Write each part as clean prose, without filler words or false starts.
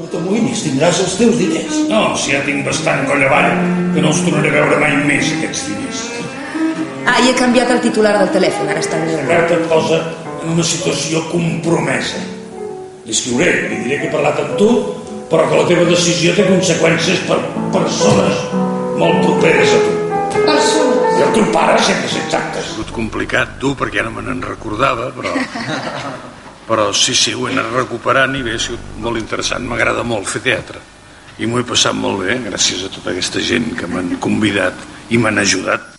No t'amoïnis, tindràs els teus diners. No, si ja tinc bastant coll avall, que no els tornaré a veure mai més, aquests diners. I he canviat el titular del telèfon, ara està bé. La carta et posa en una situació compromesa. Li escriuré, li diré que he parlat amb tu, però que la teva decisió té conseqüències per persones molt properes a tu. Persones? I el teu pare sempre s'exactes. Ha sigut complicat, dur, perquè ara me n'en recordava, però sí, ho he anat recuperant i bé, ha sigut molt interessant. M'agrada molt fer teatre i m'ho he passat molt bé gràcies a tota aquesta gent que m'han convidat i m'han ajudat.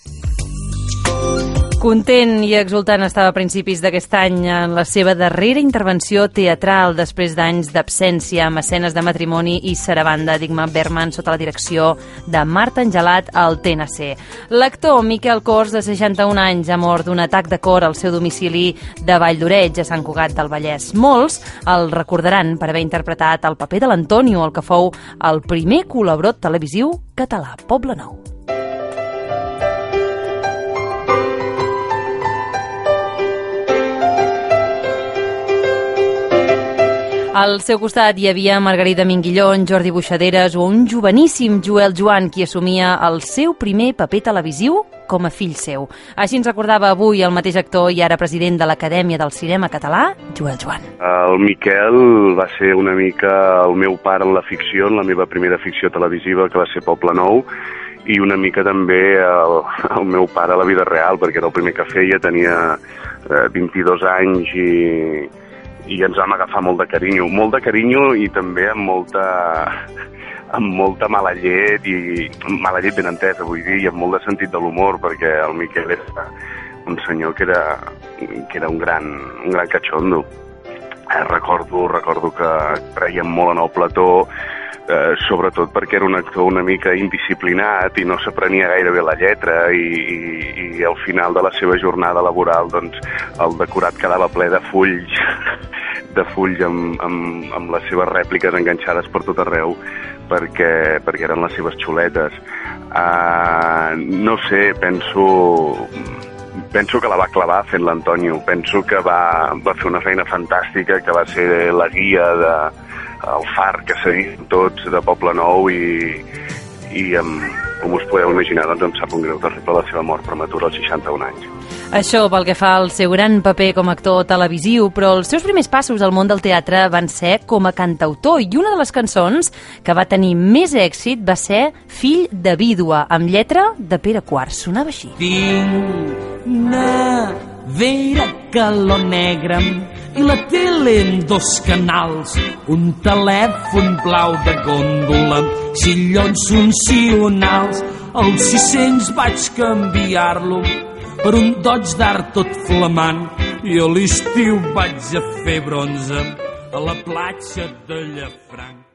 Content i exultant estava a principis d'aquest any en la seva darrera intervenció teatral després d'anys d'absència amb escenes de matrimoni i sarabanda d'Igmar Bergman sota la direcció de Marta Angelat al TNC. L'actor Miquel Cors, de 61 anys, ha mort d'un atac de cor al seu domicili de Valldoreix, a Sant Cugat del Vallès. Molts el recordaran per haver interpretat el paper de l'Antonio, el que fou el primer col·laborador televisiu català, Poblenou. Al seu costat hi havia Margarida Minguillón, Jordi Buixaderes o un joveníssim Joel Joan, qui assumia el seu primer paper televisiu com a fill seu. Així ens recordava avui el mateix actor i ara president de l'Acadèmia del Cinema Català, Joel Joan. El Miquel va ser una mica el meu pare en la ficció, en la meva primera ficció televisiva, que va ser Poblenou, i una mica també el meu pare a la vida real, perquè era el primer que feia, tenia 22 anys i ens vam agafar molt de carinyo i també amb molta mala llet, i mala llet ben entesa, vull dir, i amb molt de sentit de l'humor, perquè el Miquel era un senyor que era un gran catxondo. Recordo que creiem molt en el plató, sobretot perquè era un actor una mica indisciplinat i no s'aprenia gaire bé la lletra, i al final de la seva jornada laboral doncs, el decorat quedava ple de fulls amb les seves rèpliques enganxades per tot arreu perquè eren les seves xuletes. No sé, penso que la va clavar fent l'Antonio. Penso que va fer una feina fantàstica, que va ser la guia el far que seguim tots de Poblenou i com us podeu imaginar, doncs em sap un greu terrible la seva mort prematura als 61 anys. Això pel que fa al seu gran paper com a actor televisiu, però els seus primers passos al món del teatre van ser com a cantautor, i una de les cançons que va tenir més èxit va ser Fill de vídua, amb lletra de Pere Quart. Sonava així. Tinc una vera calor negra i la tele en 2 canals, un telèfon blau de gòndola, sillons funcionals, als 600 vaig canviar-lo per un Dodge Dart tot flamant, i a l'estiu vaig a fer bronze a la platja de Llafranc.